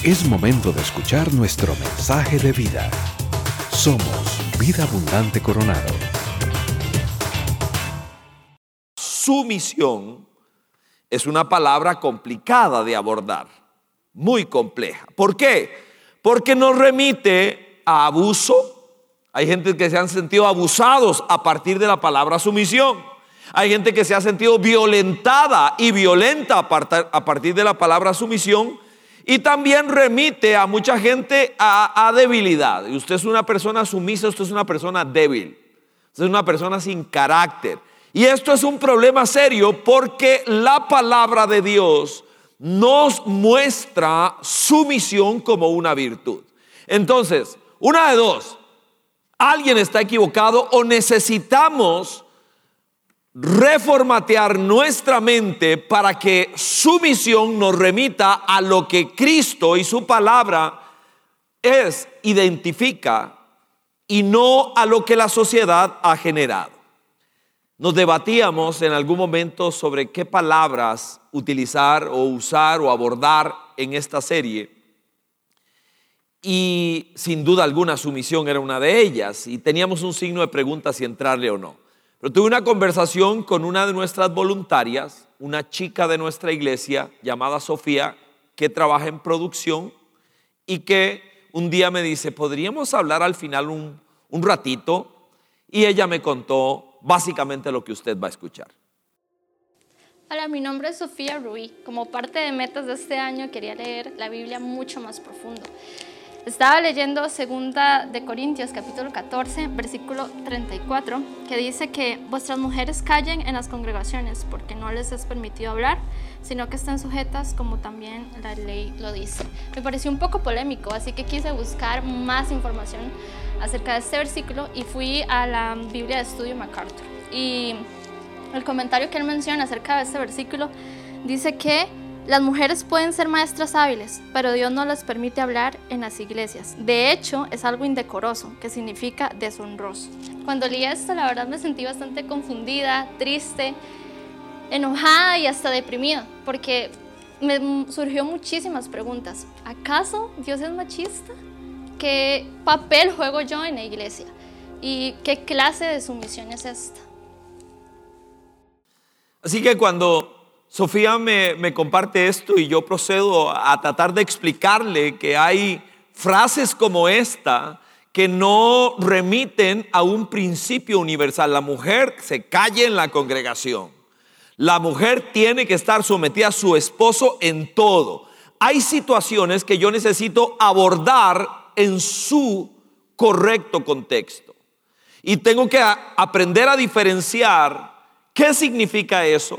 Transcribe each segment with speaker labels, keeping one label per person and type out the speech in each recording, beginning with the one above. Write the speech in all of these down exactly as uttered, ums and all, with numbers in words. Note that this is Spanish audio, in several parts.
Speaker 1: Es momento de escuchar nuestro mensaje de vida. Somos Vida Abundante Coronado.
Speaker 2: Sumisión es una palabra complicada de abordar, muy compleja. ¿Por qué? Porque nos remite a abuso. Hay gente que se han sentido abusados a partir de la palabra sumisión. Hay gente que se ha sentido violentada y violenta a partir de la palabra sumisión. Y también remite a mucha gente a, a debilidad. Y usted es una persona sumisa, usted es una persona débil. Usted es una persona sin carácter. Y esto es un problema serio porque la palabra de Dios nos muestra sumisión como una virtud. Entonces, una de dos. Alguien está equivocado o necesitamos reformatear nuestra mente para que su misión nos remita a lo que Cristo y su palabra es, identifica, y no a lo que la sociedad ha generado. Nos debatíamos en algún momento sobre qué palabras utilizar o usar o abordar en esta serie, y sin duda alguna sumisión era una de ellas, y teníamos un signo de pregunta si entrarle o no. Pero tuve una conversación con una de nuestras voluntarias, una chica de nuestra iglesia llamada Sofía, que trabaja en producción y que un día me dice, ¿podríamos hablar al final un, un ratito? Y ella me contó básicamente lo que usted va a escuchar.
Speaker 3: Hola, mi nombre es Sofía Ruiz. Como parte de metas de este año quería leer la Biblia mucho más profundo. Estaba leyendo segunda de Corintios capítulo catorce, versículo treinta y cuatro, que dice que vuestras mujeres callen en las congregaciones porque no les es permitido hablar, sino que están sujetas como también la ley lo dice. Me pareció un poco polémico, así que quise buscar más información acerca de este versículo y fui a la Biblia de Estudio MacArthur. Y el comentario que él menciona acerca de este versículo dice que las mujeres pueden ser maestras hábiles, pero Dios no les permite hablar en las iglesias. De hecho, es algo indecoroso, que significa deshonroso. Cuando leí esto, la verdad me sentí bastante confundida, triste, enojada y hasta deprimida, porque me surgió muchísimas preguntas. ¿Acaso Dios es machista? ¿Qué papel juego yo en la iglesia? ¿Y qué clase de sumisión es esta?
Speaker 2: Así que cuando Sofía me, me comparte esto y yo procedo a tratar de explicarle que hay frases como esta que no remiten a un principio universal. La mujer se calla en la congregación. La mujer tiene que estar sometida a su esposo en todo. Hay situaciones que yo necesito abordar en su correcto contexto. Y tengo que a, aprender a diferenciar qué significa eso.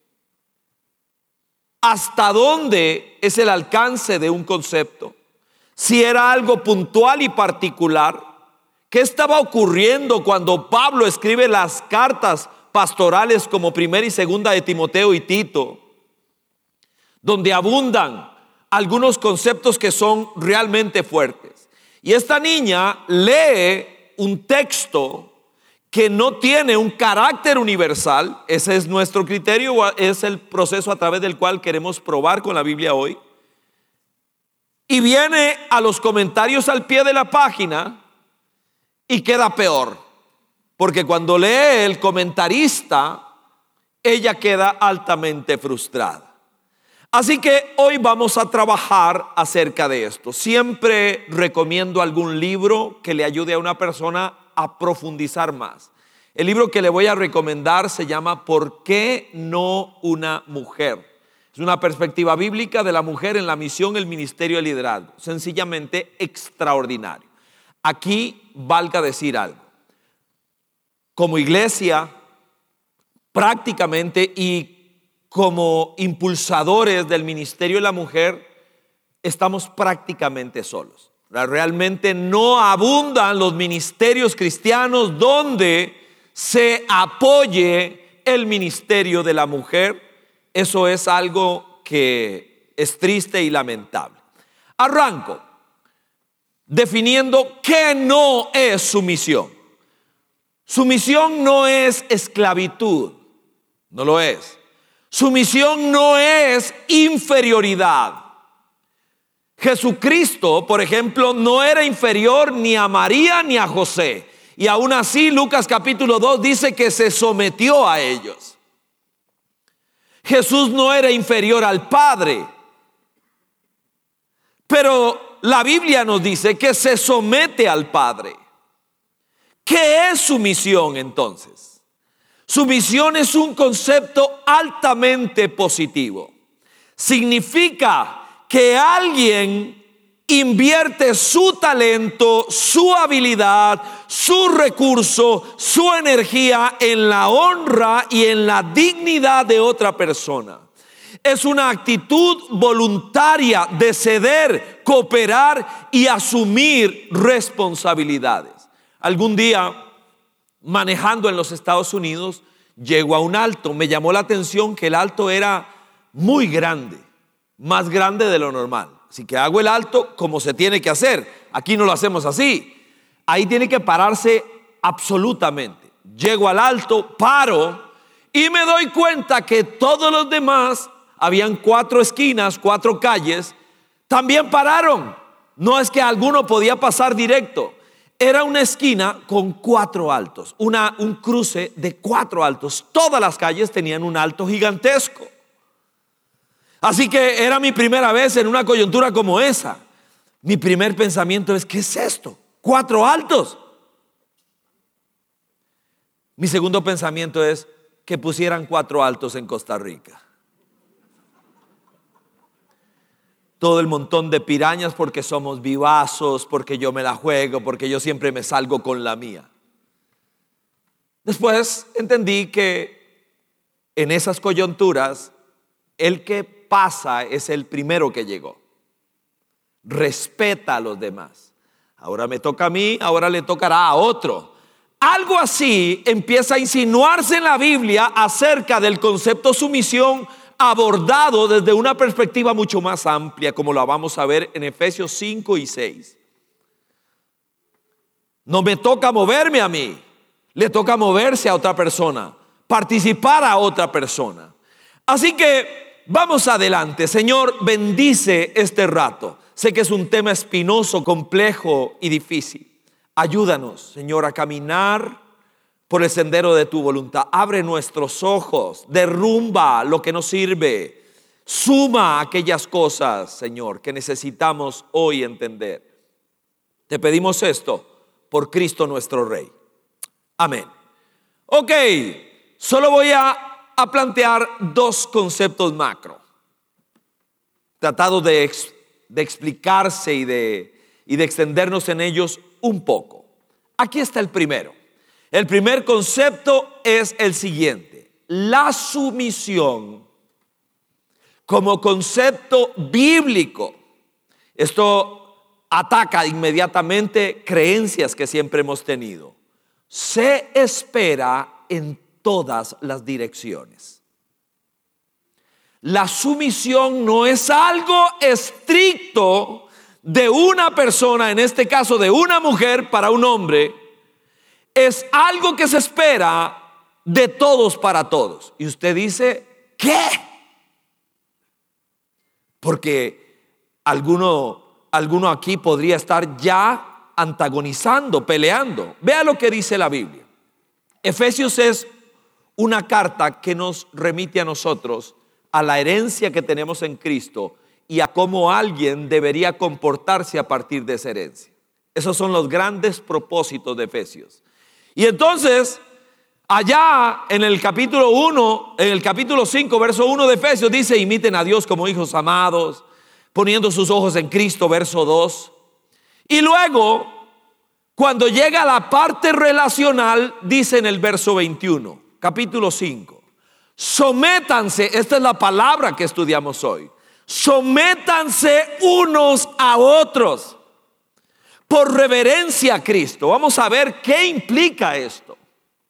Speaker 2: ¿Hasta dónde es el alcance de un concepto? Si era algo puntual y particular. ¿Qué estaba ocurriendo cuando Pablo escribe las cartas pastorales como primera y segunda de Timoteo y Tito, donde abundan algunos conceptos que son realmente fuertes? Y esta niña lee un texto que no tiene un carácter universal. Ese es nuestro criterio, es el proceso a través del cual queremos probar con la Biblia hoy. Y viene a los comentarios al pie de la página y queda peor, porque cuando lee el comentarista, ella queda altamente frustrada. Así que hoy vamos a trabajar acerca de esto. Siempre recomiendo algún libro que le ayude a una persona a profundizar más. El libro que le voy a recomendar se llama ¿Por qué no una mujer? Es una perspectiva bíblica de la mujer en la misión, el ministerio y el liderazgo. Sencillamente extraordinario. Aquí valga decir algo. Como iglesia, prácticamente y como impulsadores del ministerio de la mujer, estamos prácticamente solos. Realmente no abundan los ministerios cristianos donde se apoye el ministerio de la mujer. Eso es algo que es triste y lamentable. Arranco definiendo qué no es sumisión. Sumisión no es esclavitud, no lo es. Sumisión no es inferioridad. Jesucristo, por ejemplo, no era inferior ni a María ni a José. Y aún así, Lucas capítulo dos dice que se sometió a ellos. Jesús no era inferior al Padre. Pero la Biblia nos dice que se somete al Padre. ¿Qué es su misión entonces? Su misión es un concepto altamente positivo. Significa que alguien invierte su talento, su habilidad, su recurso, su energía en la honra y en la dignidad de otra persona. Es una actitud voluntaria de ceder, cooperar y asumir responsabilidades. Algún día, manejando en los Estados Unidos, llego a un alto. Me llamó la atención que el alto era muy grande, más grande de lo normal. Así que hago el alto como se tiene que hacer. Aquí no lo hacemos así. Ahí tiene que pararse absolutamente. Llego al alto, paro y me doy cuenta que todos los demás, habían cuatro esquinas, cuatro calles, también pararon. No es que alguno podía pasar directo. Era una esquina con cuatro altos, una, un cruce de cuatro altos. Todas las calles tenían un alto gigantesco. Así que era mi primera vez en una coyuntura como esa. Mi primer pensamiento es, ¿qué es esto? Cuatro altos. Mi segundo pensamiento es que pusieran cuatro altos en Costa Rica. Todo el montón de pirañas porque somos vivazos, porque yo me la juego, porque yo siempre me salgo con la mía. Después entendí que en esas coyunturas el que pasa es el primero que llegó. Respeta a los demás. Ahora me toca a mí, ahora le tocará a otro. Algo así empieza a insinuarse en la Biblia acerca del concepto sumisión, abordado desde una perspectiva mucho más amplia, como la vamos a ver en Efesios cinco y seis. No me toca moverme a mí, le toca moverse a otra persona, participar a otra persona. Así que vamos adelante. Señor, bendice este rato. Sé que es un tema espinoso, complejo y difícil. Ayúdanos, Señor, a caminar por el sendero de tu voluntad. Abre nuestros ojos, derrumba lo que no sirve, suma aquellas cosas, Señor, que necesitamos hoy entender. Te pedimos esto por Cristo nuestro Rey. Amén. Ok, solo voy a, a plantear dos conceptos macro, tratado de, ex, de explicarse y de, y de extendernos en ellos un poco. Aquí está el primero. El primer concepto es el siguiente: la sumisión como concepto bíblico. Esto ataca inmediatamente creencias que siempre hemos tenido. Se espera en todas las direcciones. La sumisión no es algo estricto de una persona, en este caso de una mujer para un hombre. Es algo que se espera de todos para todos. Y usted dice, ¿qué? Porque alguno, alguno aquí podría estar ya antagonizando, peleando. Vea lo que dice la Biblia. Efesios es una carta que nos remite a nosotros a la herencia que tenemos en Cristo y a cómo alguien debería comportarse a partir de esa herencia. Esos son los grandes propósitos de Efesios. Y entonces, allá en el capítulo uno, en el capítulo cinco, verso uno de Efesios, dice: imiten a Dios como hijos amados, poniendo sus ojos en Cristo, verso dos. Y luego, cuando llega a la parte relacional, dice en el verso veintiuno, capítulo cinco: sométanse, esta es la palabra que estudiamos hoy, sométanse unos a otros por reverencia a Cristo. Vamos a ver qué implica esto.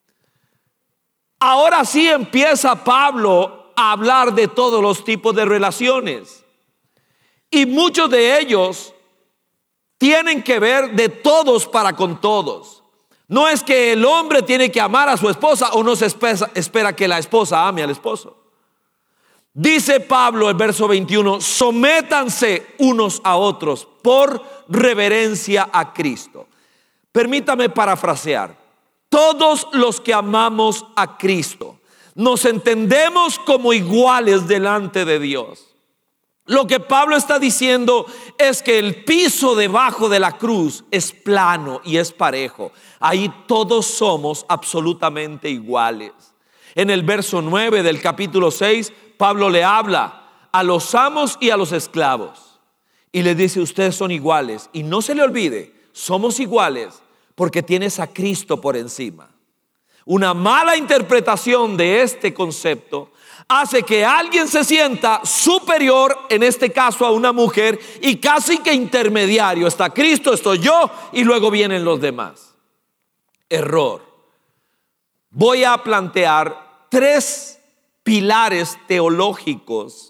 Speaker 2: Ahora sí empieza Pablo a hablar de todos los tipos de relaciones. Y muchos de ellos tienen que ver de todos para con todos. No es que el hombre tiene que amar a su esposa o no se espera que la esposa ame al esposo. Dice Pablo, el verso veintiuno, sométanse unos a otros por reverencia a Cristo. Permítame parafrasear. Todos los que amamos a Cristo nos entendemos como iguales delante de Dios. Lo que Pablo está diciendo es que el piso debajo de la cruz es plano y es parejo. Ahí todos somos absolutamente iguales. En el verso nueve del capítulo seis, Pablo le habla a los amos y a los esclavos y les dice: ustedes son iguales. Y no se le olvide, somos iguales porque tienes a Cristo por encima. Una mala interpretación de este concepto hace que alguien se sienta superior, en este caso a una mujer, y casi que intermediario. Está Cristo, estoy yo, y luego vienen los demás. Error. Voy a plantear tres pilares teológicos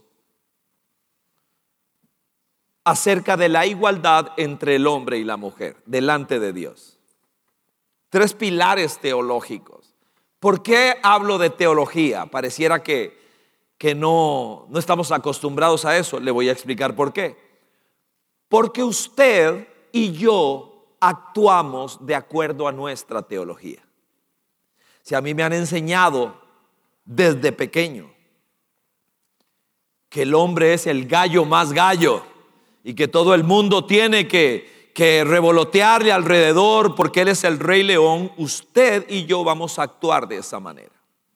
Speaker 2: acerca de la igualdad entre el hombre y la mujer delante de Dios. Tres pilares teológicos. ¿Por qué hablo de teología? Pareciera que, que no, no estamos acostumbrados a eso. Le voy a explicar por qué. Porque usted y yo actuamos de acuerdo a nuestra teología. Si a mí me han enseñado desde pequeño que el hombre es el gallo más gallo y que todo el mundo tiene que, que revolotearle alrededor porque él es el rey león, usted y yo vamos a actuar de esa manera.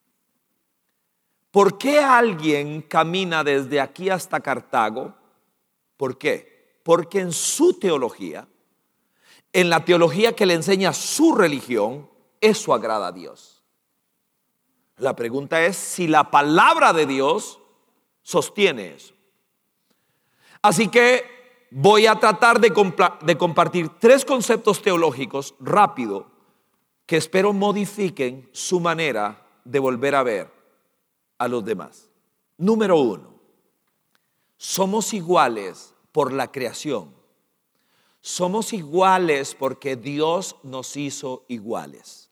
Speaker 2: ¿Por qué alguien camina desde aquí hasta Cartago? ¿Por qué? Porque en su teología, en la teología que le enseña su religión, eso agrada a Dios. La pregunta es si la palabra de Dios sostiene eso. Así que voy a tratar de, compla- de compartir tres conceptos teológicos rápido que espero modifiquen su manera de volver a ver a los demás. Número uno, somos iguales por la creación. Somos iguales porque Dios nos hizo iguales.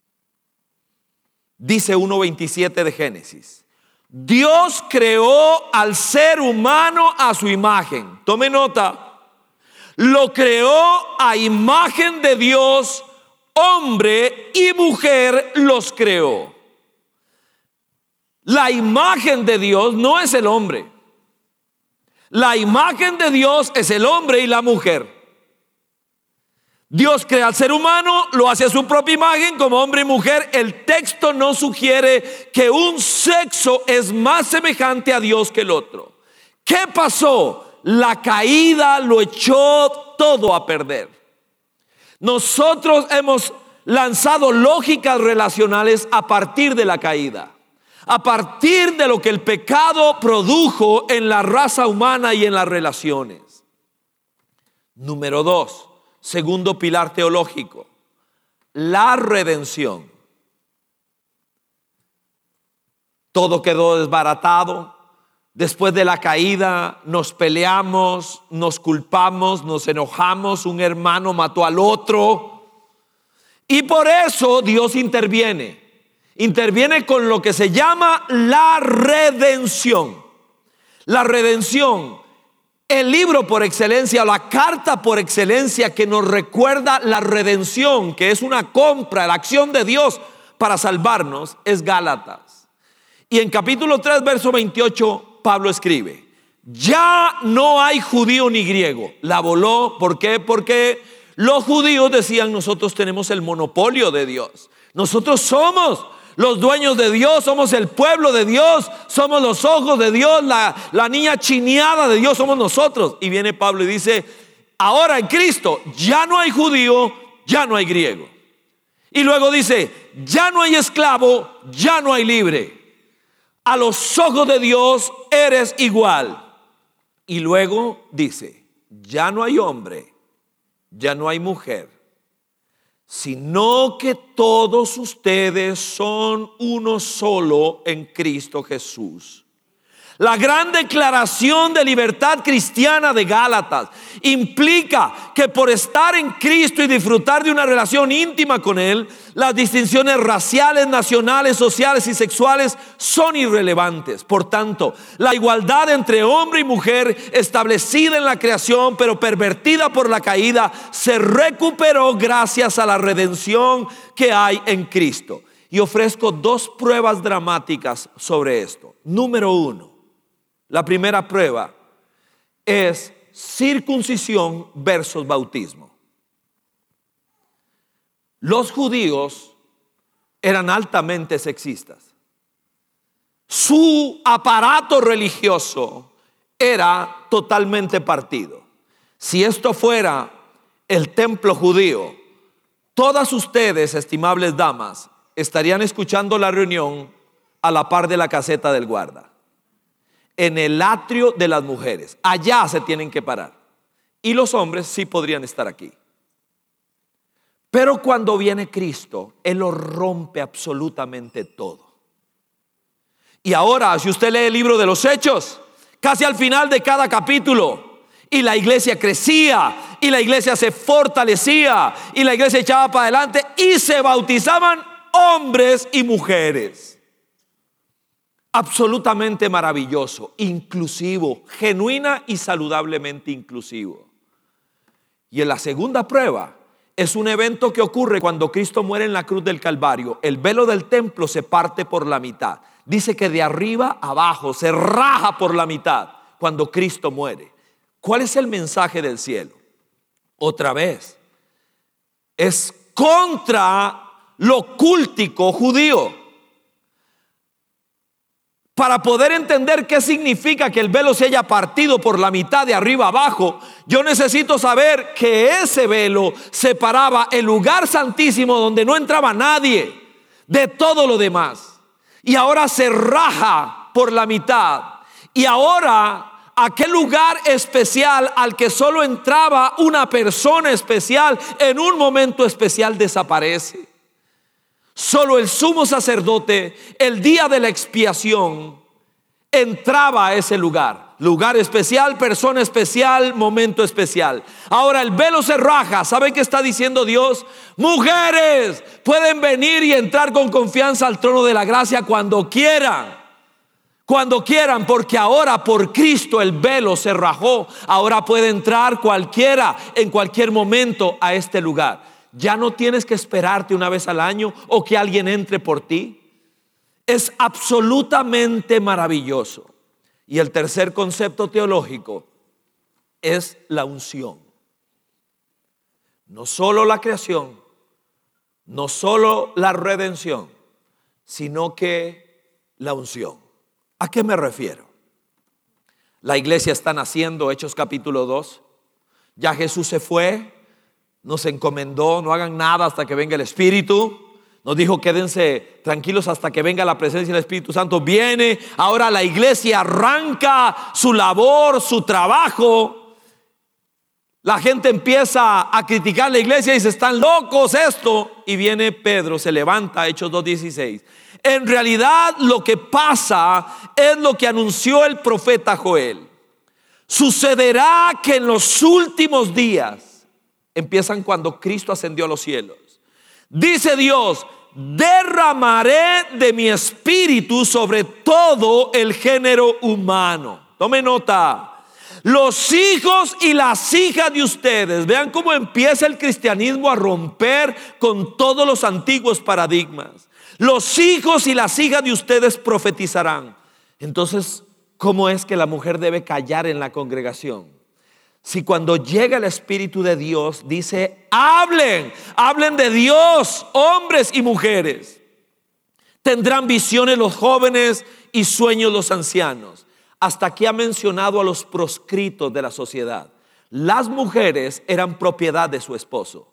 Speaker 2: Dice uno veintisiete de Génesis: Dios creó al ser humano a su imagen. Tome nota. Lo creó a imagen de Dios, hombre y mujer los creó. La imagen de Dios no es el hombre. La imagen de Dios es el hombre y la mujer. Dios crea al ser humano, lo hace a su propia imagen como hombre y mujer. El texto no sugiere que un sexo es más semejante a Dios que el otro. ¿Qué pasó? La caída lo echó todo a perder. Nosotros hemos lanzado lógicas relacionales a partir de la caída, a partir de lo que el pecado produjo en la raza humana y en las relaciones. Número dos. Segundo pilar teológico, la redención. Todo quedó desbaratado. Después de la caída nos peleamos, nos culpamos, nos enojamos. Un hermano mató al otro. Y por eso Dios interviene. Interviene con lo que se llama la redención. La redención. El libro por excelencia, la carta por excelencia que nos recuerda la redención, que es una compra, la acción de Dios para salvarnos, es Gálatas. Y en capítulo tres, verso veintiocho, Pablo escribe: ya no hay judío ni griego. La voló. ¿Por qué? Porque los judíos decían: nosotros tenemos el monopolio de Dios. Nosotros somos los dueños de Dios, somos el pueblo de Dios, somos los ojos de Dios, la, la niña chineada de Dios somos nosotros. Y viene Pablo y dice: ahora en Cristo ya no hay judío, ya no hay griego. Y luego dice: ya no hay esclavo, ya no hay libre. A los ojos de Dios eres igual. Y luego dice: ya no hay hombre, ya no hay mujer, sino que todos ustedes son uno solo en Cristo Jesús. La gran declaración de libertad cristiana de Gálatas implica que por estar en Cristo y disfrutar de una relación íntima con Él, las distinciones raciales, nacionales, sociales y sexuales son irrelevantes. Por tanto, la igualdad entre hombre y mujer, establecida en la creación pero pervertida por la caída, se recuperó gracias a la redención que hay en Cristo. Y ofrezco dos pruebas dramáticas sobre esto. Número uno, la primera prueba es circuncisión versus bautismo. Los judíos eran altamente sexistas. Su aparato religioso era totalmente partido. Si esto fuera el templo judío, todas ustedes, estimables damas, estarían escuchando la reunión a la par de la caseta del guarda, en el atrio de las mujeres. Allá se tienen que parar. Y los hombres sí podrían estar aquí. Pero cuando viene Cristo, Él lo rompe absolutamente todo. Y ahora, si usted lee el libro de los Hechos, casi al final de cada capítulo, y la iglesia crecía, y la iglesia se fortalecía, y la iglesia echaba para adelante, y se bautizaban hombres y mujeres. Absolutamente maravilloso, inclusivo, genuina y saludablemente inclusivo. Y en la segunda prueba es un evento que ocurre cuando Cristo muere en la cruz del Calvario. El velo del templo se parte por la mitad. Dice que de arriba a abajo se raja por la mitad cuando Cristo muere. ¿Cuál es el mensaje del cielo? Otra vez, es contra lo cúltico judío. Para poder entender qué significa que el velo se haya partido por la mitad de arriba abajo, yo necesito saber que ese velo separaba el lugar santísimo donde no entraba nadie de todo lo demás. Y ahora se raja por la mitad. Y ahora aquel lugar especial al que solo entraba una persona especial en un momento especial desaparece. Solo el sumo sacerdote, el día de la expiación, entraba a ese lugar. Lugar especial, persona especial, momento especial. Ahora el velo se raja. ¿Saben qué está diciendo Dios? Mujeres pueden venir y entrar con confianza al trono de la gracia cuando quieran. Cuando quieran, porque ahora por Cristo el velo se rajó. Ahora puede entrar cualquiera en cualquier momento a este lugar. Ya no tienes que esperarte una vez al año o que alguien entre por ti. Es absolutamente maravilloso. Y el tercer concepto teológico es la unción. No solo la creación, no solo la redención, sino que la unción. ¿A qué me refiero? La iglesia está naciendo, Hechos capítulo dos. Ya Jesús se fue. Nos encomendó, no hagan nada hasta que venga el Espíritu. Nos dijo, quédense tranquilos hasta que venga la presencia del Espíritu Santo. Viene, ahora la iglesia arranca su labor, su trabajo. La gente empieza a criticar la iglesia y dice, están locos esto. Y viene Pedro, se levanta, Hechos dos dieciséis. En realidad lo que pasa es lo que anunció el profeta Joel. Sucederá que en los últimos días, empiezan cuando Cristo ascendió a los cielos. Dice Dios, derramaré de mi espíritu sobre todo el género humano. Tome nota. Los hijos y las hijas de ustedes, vean cómo empieza el cristianismo a romper con todos los antiguos paradigmas. Los hijos y las hijas de ustedes profetizarán. Entonces, ¿cómo es que la mujer debe callar en la congregación? Si cuando llega el Espíritu de Dios dice, hablen, hablen de Dios, hombres y mujeres. Tendrán visiones los jóvenes y sueños los ancianos. Hasta aquí ha mencionado a los proscritos de la sociedad. Las mujeres eran propiedad de su esposo.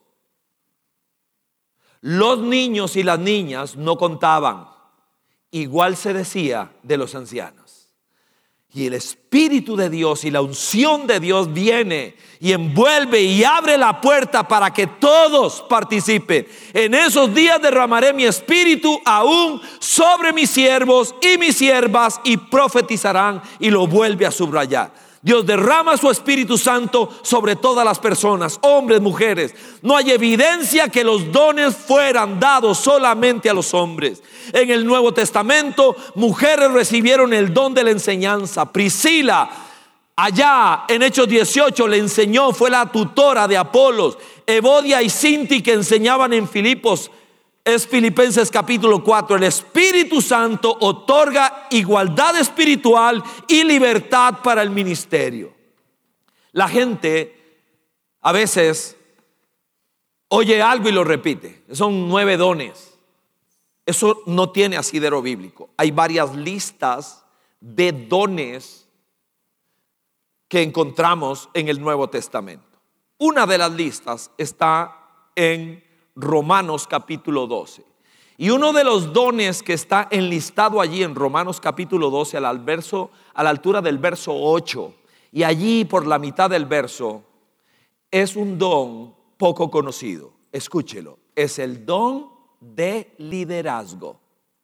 Speaker 2: Los niños y las niñas no contaban. Igual se decía de los ancianos. Y el Espíritu de Dios y la unción de Dios viene y envuelve y abre la puerta para que todos participen. En esos días derramaré mi Espíritu aún sobre mis siervos y mis siervas y profetizarán. Y lo vuelve a subrayar. Dios derrama su Espíritu Santo sobre todas las personas, hombres, mujeres. No hay evidencia que los dones fueran dados solamente a los hombres. En el Nuevo Testamento, mujeres recibieron el don de la enseñanza. Priscila, allá en Hechos dieciocho, le enseñó, fue la tutora de Apolos. Evodia y Sinti, que enseñaban en Filipos, es Filipenses capítulo cuatro. El Espíritu Santo otorga igualdad espiritual y libertad para el ministerio. La gente a veces oye algo y lo repite. Son nueve dones. Eso no tiene asidero bíblico. Hay varias listas de dones que encontramos en el Nuevo Testamento. Una de las listas está en Romanos capítulo doce. Y uno de los dones que está enlistado allí en Romanos capítulo doce, al verso, a la altura del verso ocho, y allí por la mitad del verso, es un don poco conocido. Escúchelo, es el don de liderazgo.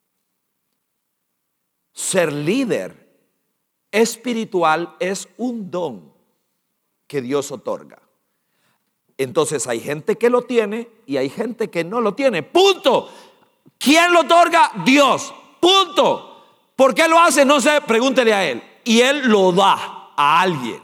Speaker 2: Ser líder espiritual es un don que Dios otorga. Entonces hay gente que lo tiene y hay gente que no lo tiene. Punto. ¿Quién lo otorga? Dios. Punto. ¿Por qué lo hace? No sé, pregúntele a él. Y él lo da a alguien.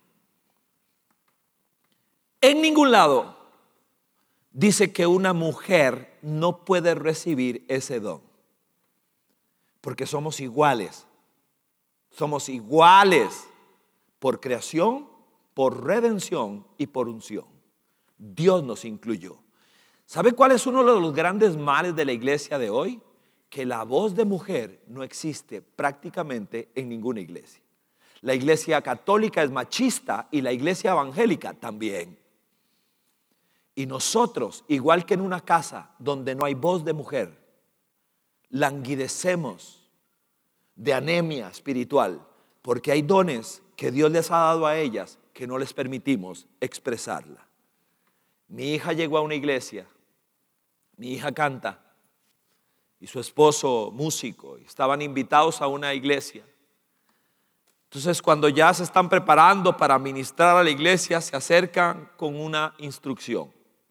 Speaker 2: En ningún lado dice que una mujer no puede recibir ese don. Porque somos iguales. Somos iguales por creación, por redención y por unción. Dios nos incluyó. ¿Sabe cuál es uno de los grandes males de la iglesia de hoy? Que la voz de mujer no existe prácticamente en ninguna iglesia. La iglesia católica es machista y la iglesia evangélica también. Y nosotros, igual que en una casa donde no hay voz de mujer, languidecemos de anemia espiritual porque hay dones que Dios les ha dado a ellas que no les permitimos expresarla. Mi hija llegó a una iglesia, mi hija canta y su esposo músico, y estaban invitados a una iglesia. Entonces cuando ya se están preparando para ministrar a la iglesia, se acercan con una instrucción.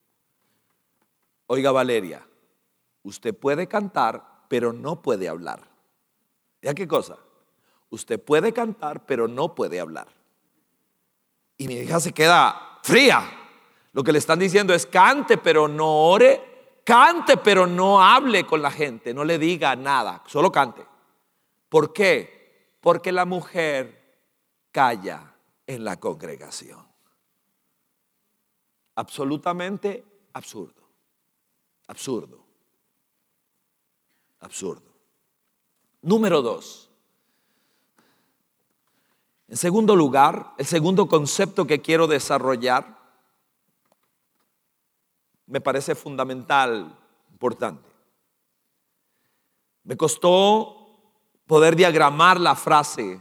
Speaker 2: Oiga Valeria, usted puede cantar pero no puede hablar. ¿Ya qué cosa? Usted puede cantar pero no puede hablar. Y mi hija se queda fría. Lo que le están diciendo es cante pero no ore, cante pero no hable con la gente, no le diga nada, solo cante. ¿Por qué? Porque la mujer calla en la congregación. Absolutamente absurdo, absurdo, absurdo. Número dos. En segundo lugar, el segundo concepto que quiero desarrollar me parece fundamental, importante. Me costó poder diagramar la frase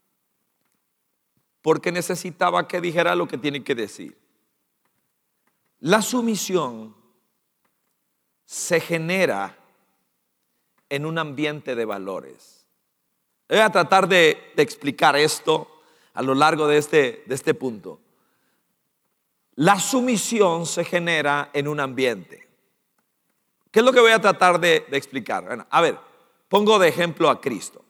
Speaker 2: porque necesitaba que dijera lo que tiene que decir. La sumisión se genera en un ambiente de valores. Voy a tratar de, de explicar esto a lo largo de este, de este punto. La sumisión se genera en un ambiente. ¿Qué es lo que voy a tratar de, de explicar? Bueno, a ver, pongo de ejemplo a Cristo.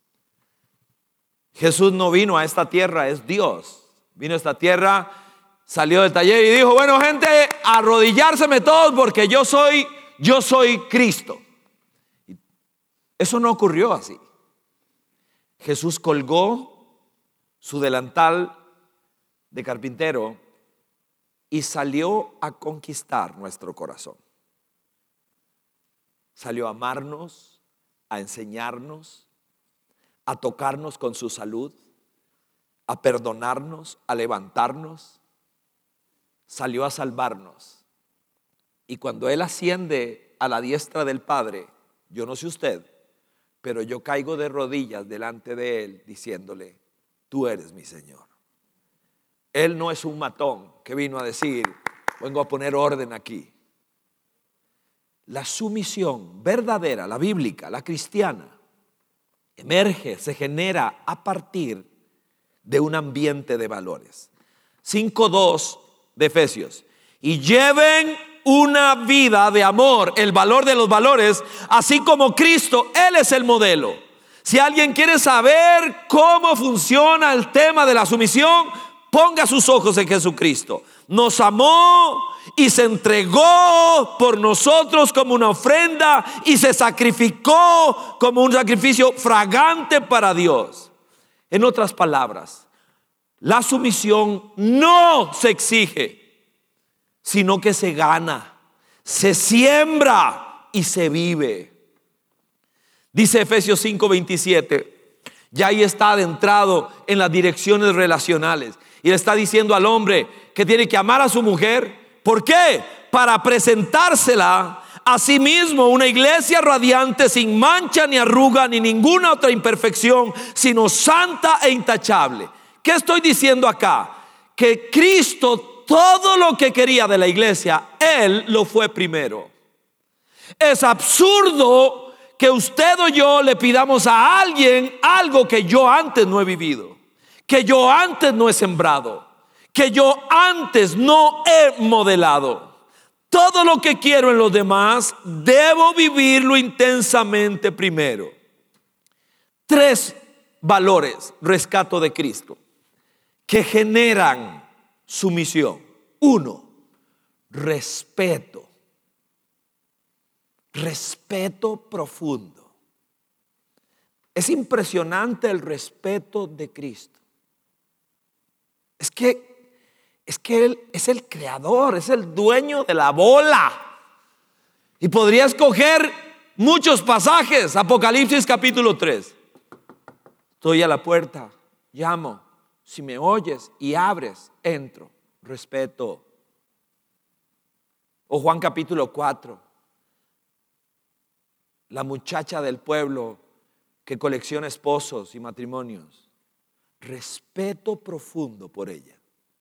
Speaker 2: Jesús no vino a esta tierra, es Dios. Vino a esta tierra, salió del taller y dijo, bueno gente, arrodillárseme todos porque yo soy, yo soy Cristo. Eso no ocurrió así. Jesús colgó su delantal de carpintero y salió a conquistar nuestro corazón. Salió a amarnos, a enseñarnos, a tocarnos con su salud, a perdonarnos, a levantarnos. Salió a salvarnos. Y cuando Él asciende a la diestra del Padre, yo no sé usted, pero yo caigo de rodillas delante de Él diciéndole, tú eres mi Señor. Él no es un matón que vino a decir, vengo a poner orden aquí. La sumisión verdadera, la bíblica, la cristiana, emerge, se genera a partir de un ambiente de valores. cinco dos de Efesios. Y lleven una vida de amor, el valor de los valores, así como Cristo, Él es el modelo. Si alguien quiere saber cómo funciona el tema de la sumisión, ponga sus ojos en Jesucristo. Nos amó y se entregó por nosotros como una ofrenda y se sacrificó como un sacrificio fragante para Dios. En otras palabras, la sumisión no se exige, sino que se gana, se siembra y se vive. Dice Efesios cinco veintisiete, ya ahí está adentrado en las direcciones relacionales y le está diciendo al hombre que tiene que amar a su mujer. ¿Por qué? Para presentársela a sí mismo una iglesia radiante, sin mancha ni arruga ni ninguna otra imperfección, sino santa e intachable. ¿Qué estoy diciendo acá? Que Cristo, todo lo que quería de la iglesia, Él lo fue primero. Es absurdo que usted o yo le pidamos a alguien algo que yo antes no he vivido, que yo antes no he sembrado, que yo antes no he modelado. Todo lo que quiero en los demás, debo vivirlo intensamente primero. Tres valores rescato de Cristo que generan sumisión. Uno, respeto. Respeto profundo. Es impresionante el respeto de Cristo. Es que Es que Él es el creador, es el dueño de la bola. Y podría escoger muchos pasajes. Apocalipsis capítulo tres. Estoy a la puerta, llamo. Si me oyes y abres, entro. Respeto. O Juan capítulo cuatro. La muchacha del pueblo que colecciona esposos y matrimonios. Respeto profundo por ella.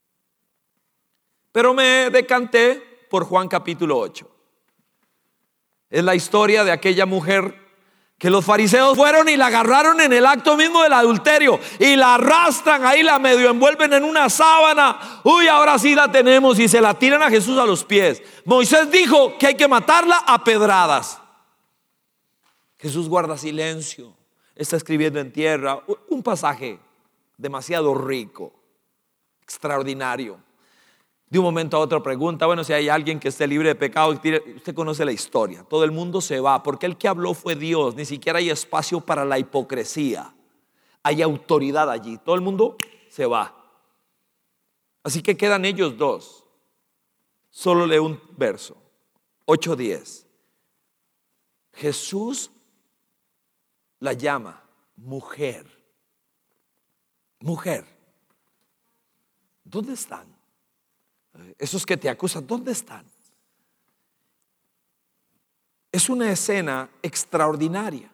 Speaker 2: Pero me decanté por Juan capítulo ocho. Es la historia de aquella mujer que los fariseos fueron y la agarraron en el acto mismo del adulterio y la arrastran ahí, la medio envuelven en una sábana. Uy, ahora sí la tenemos, y se la tiran a Jesús a los pies. Moisés dijo que hay que matarla a pedradas. Jesús guarda silencio, está escribiendo en tierra. Un pasaje demasiado rico, extraordinario. De un momento a otro pregunta, bueno, si hay alguien que esté libre de pecado, usted conoce la historia. Todo el mundo se va, porque el que habló fue Dios. Ni siquiera hay espacio para la hipocresía. Hay autoridad allí. Todo el mundo se va. Así que quedan ellos dos. Solo leo un verso. ocho diez. Jesús la llama mujer. Mujer. ¿Dónde están? Esos que te acusan, ¿dónde están? Es una escena extraordinaria.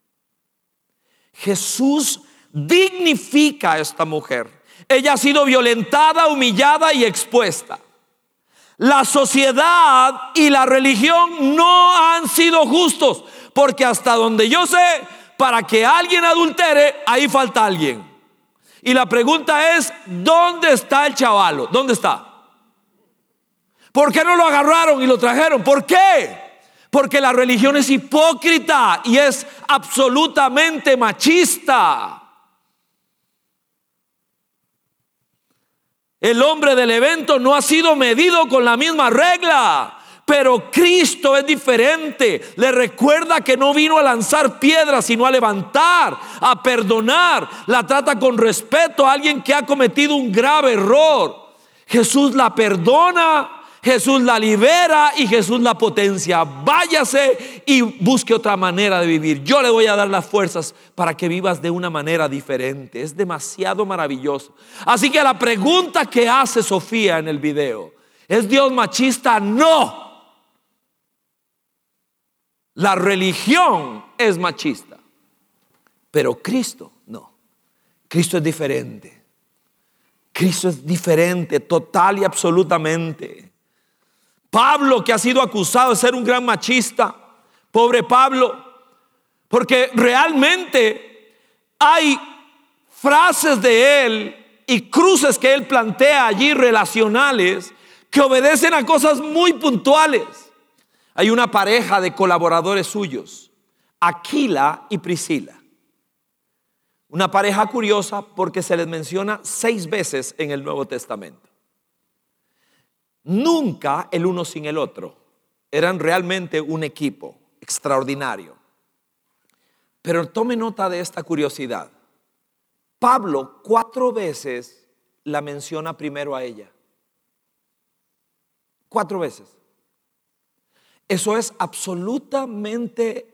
Speaker 2: Jesús dignifica a esta mujer. Ella ha sido violentada, humillada y expuesta. La sociedad y la religión no han sido justos, porque hasta donde yo sé, para que alguien adultere, ahí falta alguien. Y la pregunta es, ¿dónde está el chavalo? ¿Dónde está? ¿Por qué no lo agarraron y lo trajeron? ¿Por qué? Porque la religión es hipócrita y es absolutamente machista. El hombre del evento no ha sido medido con la misma regla, pero Cristo es diferente. Le recuerda que no vino a lanzar piedras, sino a levantar, a perdonar. La trata con respeto a alguien que ha cometido un grave error. Jesús la perdona, Jesús la libera y Jesús la potencia. Váyase y busque otra manera de vivir. Yo le voy a dar las fuerzas para que vivas de una manera diferente. Es demasiado maravilloso. Así que la pregunta que hace Sofía en el video, ¿es Dios machista? No. La religión es machista, pero Cristo no. Cristo es diferente. Cristo es diferente, total y absolutamente. Pablo, que ha sido acusado de ser un gran machista, pobre Pablo, porque realmente hay frases de él y cruces que él plantea allí relacionales que obedecen a cosas muy puntuales. Hay una pareja de colaboradores suyos, Aquila y Priscila. Una pareja curiosa porque se les menciona seis veces en el Nuevo Testamento. Nunca el uno sin el otro. Eran realmente un equipo extraordinario. Pero tome nota de esta curiosidad. Pablo cuatro veces la menciona primero a ella. Cuatro veces. Eso es absolutamente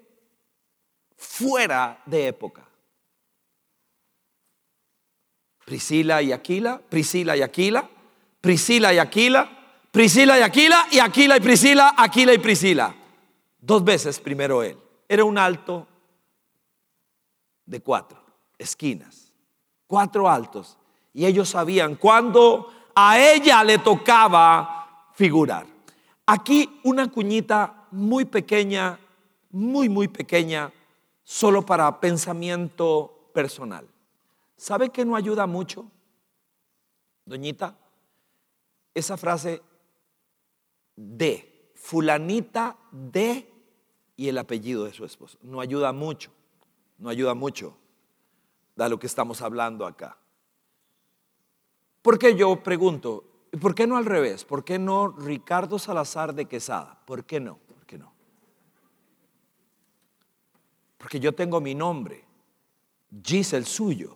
Speaker 2: fuera de época. Priscila y Aquila, Priscila y Aquila, Priscila y Aquila, Priscila y Aquila, y Aquila y Priscila, Aquila y Priscila. Dos veces primero él. Era un alto de cuatro esquinas, cuatro altos, y ellos sabían cuándo a ella le tocaba figurar. Aquí una cuñita muy pequeña, muy muy pequeña, solo para pensamiento personal. ¿Sabe que no ayuda mucho, doñita? Esa frase de, fulanita de, y el apellido de su esposo. No ayuda mucho, no ayuda mucho de lo que estamos hablando acá. ¿Por qué yo pregunto? ¿Por qué no al revés? ¿Por qué no Ricardo Salazar de Quesada? ¿Por qué no? ¿Por qué no? Porque yo tengo mi nombre, Gis el suyo.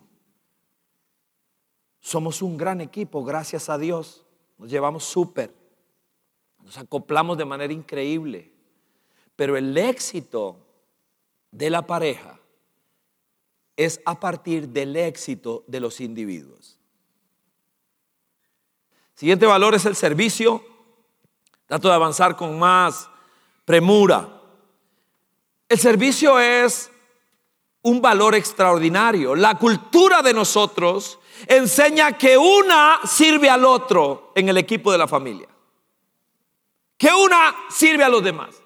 Speaker 2: Somos un gran equipo, gracias a Dios. Nos llevamos súper. Nos acoplamos de manera increíble. Pero el éxito de la pareja es a partir del éxito de los individuos. Siguiente valor es el servicio. Trato de avanzar con más premura. El servicio es un valor extraordinario. La cultura de nosotros enseña que una sirve al otro en el equipo de la familia, que una sirve a los demás.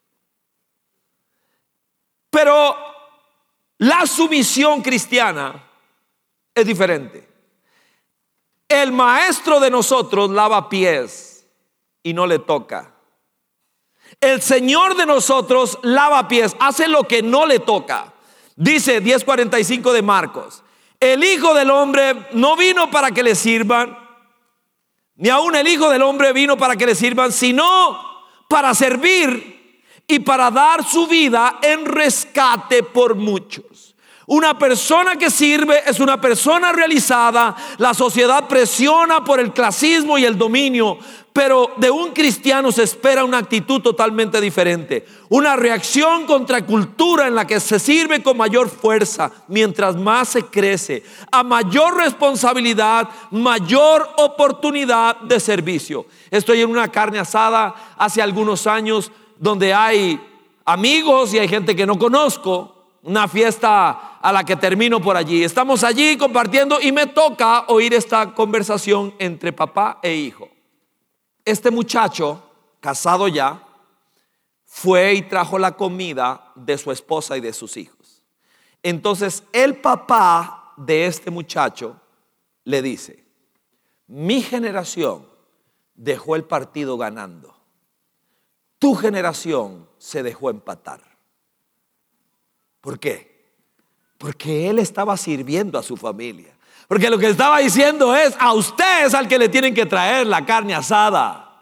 Speaker 2: Pero la sumisión cristiana es diferente. El maestro de nosotros lava pies y no le toca. El Señor de nosotros lava pies, hace lo que no le toca. Dice diez cuarenta y cinco de Marcos: el Hijo del Hombre no vino para que le sirvan, ni aún el Hijo del Hombre vino para que le sirvan, sino para servir y para dar su vida en rescate por muchos. Una persona que sirve es una persona realizada. La sociedad presiona por el clasismo y el dominio, pero de un cristiano se espera una actitud totalmente diferente. Una reacción contra cultura en la que se sirve con mayor fuerza. Mientras más se crece, a mayor responsabilidad, mayor oportunidad de servicio. Estoy en una carne asada hace algunos años donde hay amigos y hay gente que no conozco. Una fiesta a la que termino por allí. Estamos allí compartiendo y me toca oír esta conversación entre papá e hijo. Este muchacho, casado ya, fue y trajo la comida de su esposa y de sus hijos. Entonces el papá de este muchacho le dice: mi generación dejó el partido ganando, tu generación se dejó empatar. ¿Por qué? Porque él estaba sirviendo a su familia. Porque lo que estaba diciendo es: a usted es al que le tienen que traer la carne asada.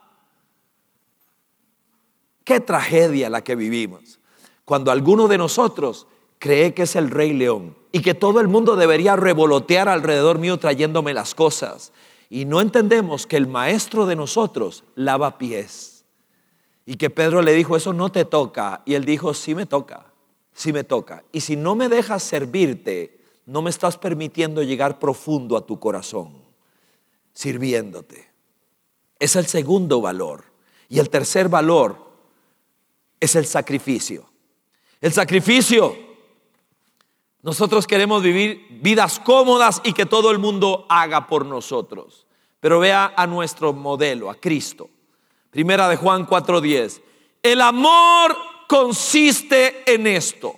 Speaker 2: Qué tragedia la que vivimos cuando alguno de nosotros cree que es el Rey León y que todo el mundo debería revolotear alrededor mío trayéndome las cosas, y no entendemos que el maestro de nosotros lava pies, y que Pedro le dijo: eso no te toca, y él dijo: sí me toca. Si me toca. Y si no me dejas servirte, no me estás permitiendo llegar profundo a tu corazón, sirviéndote. Es el segundo valor. Y el tercer valor es el sacrificio. El sacrificio Nosotros queremos vivir vidas cómodas y que todo el mundo haga por nosotros. Pero vea a nuestro modelo, a Cristo. Primera de Juan cuatro diez. El amor consiste en esto,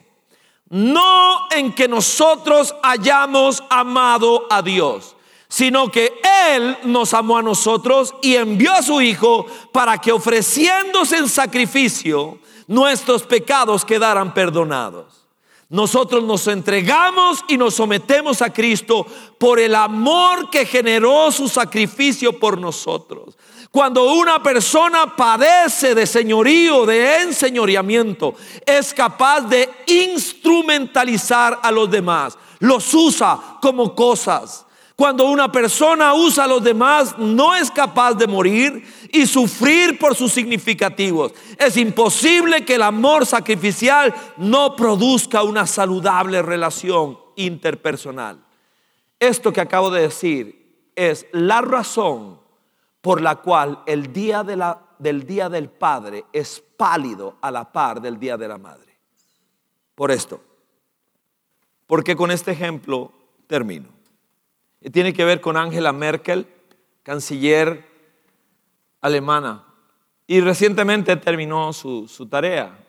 Speaker 2: no en que nosotros hayamos amado a Dios, sino que Él nos amó a nosotros y envió a su Hijo para que, ofreciéndose en sacrificio, nuestros pecados quedaran perdonados. Nosotros nos entregamos y nos sometemos a Cristo por el amor que generó su sacrificio por nosotros. Cuando una persona padece de señorío, de enseñoreamiento, es capaz de instrumentalizar a los demás, los usa como cosas. Cuando una persona usa a los demás, no es capaz de morir y sufrir por sus significativos. Es imposible que el amor sacrificial no produzca una saludable relación interpersonal. Esto que acabo de decir es la razón por la cual el día de la, del Día del Padre es pálido a la par del Día de la Madre. Por esto, porque con este ejemplo termino. Y tiene que ver con Angela Merkel, canciller alemana, y recientemente terminó su, su tarea.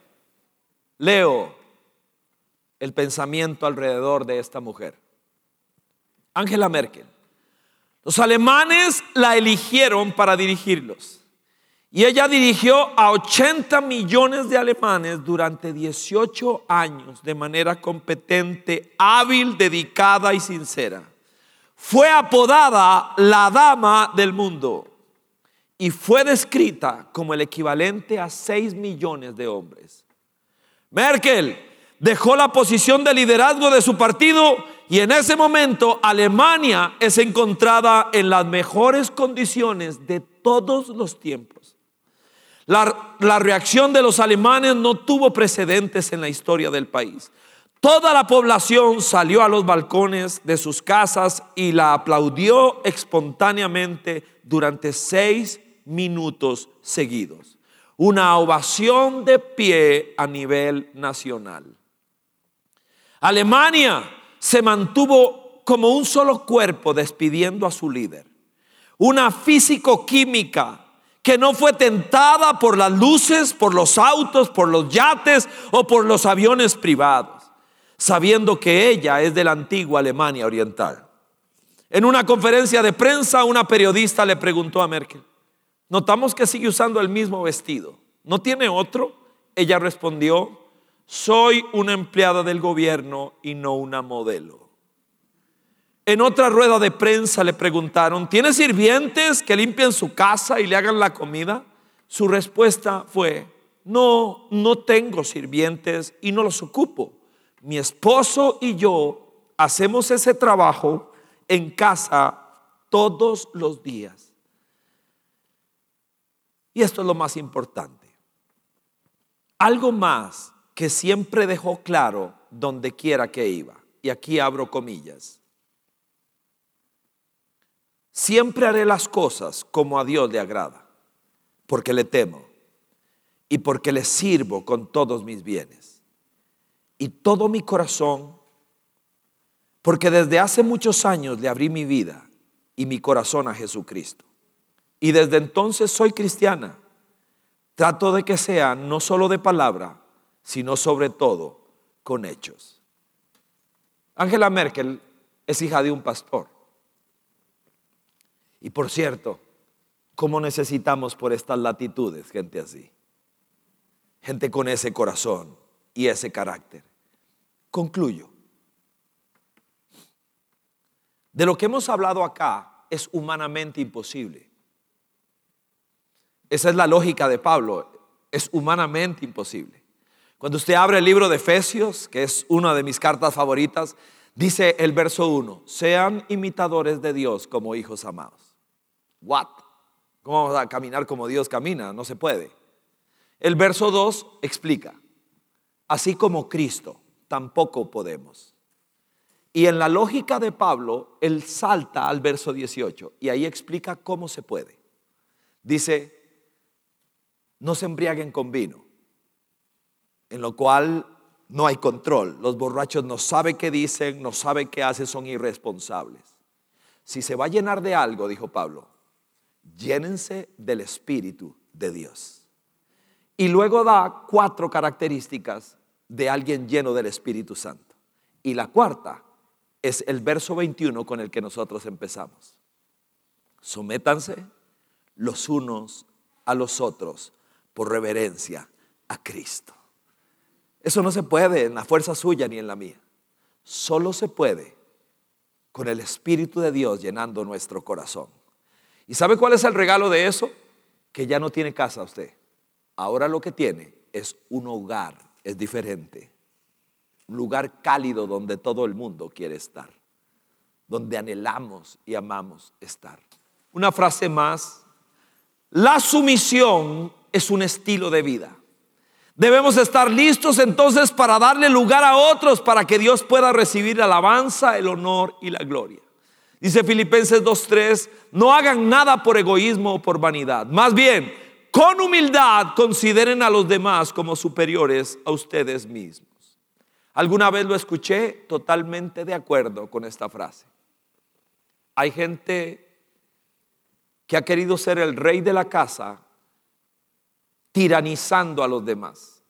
Speaker 2: Leo el pensamiento alrededor de esta mujer. Angela Merkel. Los alemanes la eligieron para dirigirlos, y ella dirigió a ochenta millones de alemanes durante dieciocho años de manera competente, hábil, dedicada y sincera. Fue apodada la dama del mundo y fue descrita como el equivalente a seis millones de hombres. Merkel dejó la posición de liderazgo de su partido y en ese momento Alemania es encontrada en las mejores condiciones de todos los tiempos. La, la reacción de los alemanes no tuvo precedentes en la historia del país. Toda la población salió a los balcones de sus casas y la aplaudió espontáneamente durante seis minutos seguidos. Una ovación de pie a nivel nacional. Alemania se mantuvo como un solo cuerpo despidiendo a su líder. Una físico-química que no fue tentada por las luces, por los autos, por los yates o por los aviones privados, sabiendo que ella es de la antigua Alemania Oriental. En una conferencia de prensa, una periodista le preguntó a Merkel: notamos que sigue usando el mismo vestido, ¿no tiene otro? Ella respondió: soy una empleada del gobierno y no una modelo. En otra rueda de prensa le preguntaron: ¿tiene sirvientes que limpien su casa y le hagan la comida? Su respuesta fue: no, no tengo sirvientes y no los ocupo. Mi esposo y yo hacemos ese trabajo en casa todos los días. Y esto es lo más importante. Algo más que siempre dejó claro donde quiera que iba. Y aquí abro comillas. Siempre haré las cosas como a Dios le agrada, porque le temo y porque le sirvo con todos mis bienes y todo mi corazón, porque desde hace muchos años le abrí mi vida y mi corazón a Jesucristo. Y desde entonces soy cristiana. Trato de que sea no solo de palabra, sino sobre todo con hechos. Angela Merkel es hija de un pastor. Y por cierto, ¿cómo necesitamos por estas latitudes gente así? Gente con ese corazón y ese carácter. Concluyo. De lo que hemos hablado acá es humanamente imposible. Esa es la lógica de Pablo. Es humanamente imposible. Cuando usted abre el libro de Efesios, que es una de mis cartas favoritas, dice el verso uno: sean imitadores de Dios como hijos amados. What? ¿Cómo vamos a caminar como Dios camina? No se puede. El verso dos explica: así como Cristo, tampoco podemos. Y en la lógica de Pablo, él salta al verso dieciocho y ahí explica cómo se puede. Dice: no se embriaguen con vino, en lo cual no hay control. Los borrachos no saben qué dicen, no saben qué hacen, son irresponsables. Si se va a llenar de algo, dijo Pablo, llénense del Espíritu de Dios. Y luego da cuatro características de alguien lleno del Espíritu Santo. Y la cuarta es el verso veintiuno con el que nosotros empezamos. Sométanse los unos a los otros por reverencia a Cristo. Eso no se puede en la fuerza suya ni en la mía. Solo se puede con el Espíritu de Dios llenando nuestro corazón. ¿Y sabe cuál es el regalo de eso? Que ya no tiene casa usted. Ahora lo que tiene es un hogar, es diferente. Un lugar cálido donde todo el mundo quiere estar. Donde anhelamos y amamos estar. Una frase más. La sumisión es un estilo de vida. Debemos estar listos entonces para darle lugar a otros para que Dios pueda recibir la alabanza, el honor y la gloria. Dice Filipenses dos tres, no hagan nada por egoísmo o por vanidad. Más bien, con humildad consideren a los demás como superiores a ustedes mismos. Alguna vez lo escuché totalmente de acuerdo con esta frase. Hay gente que ha querido ser el rey de la casa, tiranizando a los demás.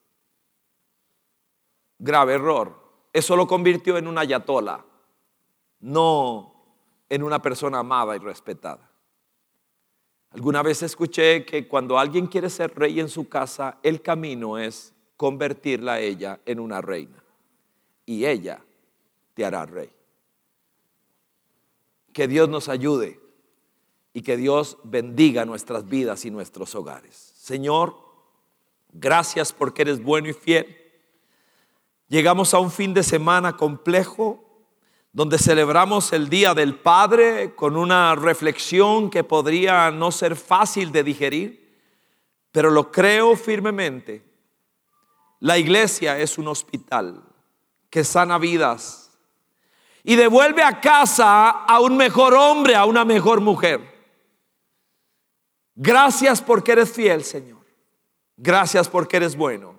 Speaker 2: Grave error. Eso lo convirtió en una ayatola, no en una persona amada y respetada. Alguna vez escuché que cuando alguien quiere ser rey en su casa, el camino es convertirla a ella en una reina. Y ella te hará rey. Que Dios nos ayude y que Dios bendiga nuestras vidas y nuestros hogares. Señor, gracias porque eres bueno y fiel. Llegamos a un fin de semana complejo donde celebramos el Día del Padre con una reflexión que podría no ser fácil de digerir, pero lo creo firmemente. La iglesia es un hospital que sana vidas y devuelve a casa a un mejor hombre, a una mejor mujer. Gracias porque eres fiel, Señor. Gracias porque eres bueno.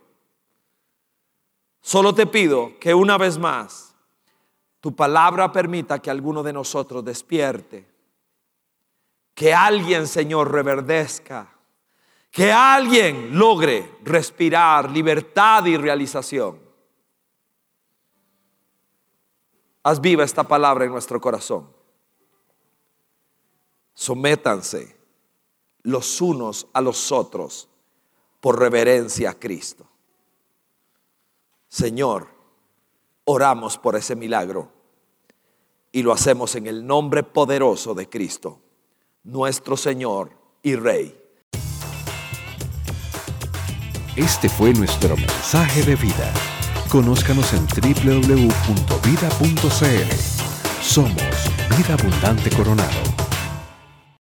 Speaker 2: Solo te pido que una vez más tu palabra permita que alguno de nosotros despierte. Que alguien, Señor, reverdezca. Que alguien logre respirar libertad y realización. Haz viva esta palabra en nuestro corazón. Sométanse los unos a los otros por reverencia a Cristo. Señor, oramos por ese milagro y lo hacemos en el nombre poderoso de Cristo, nuestro Señor y Rey.
Speaker 1: Este fue nuestro mensaje de vida. Conózcanos en doble u doble u doble u punto vida punto c l. Somos Vida Abundante Coronado.